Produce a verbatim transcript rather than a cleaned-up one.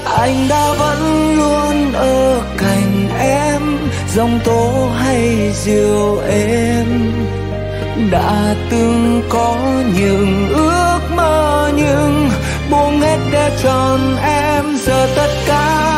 Anh đã vẫn luôn ở cạnh em, giông tố hay diều êm. Đã từng có những ước mơ nhưng buông hết để tròn em. Giờ tất cả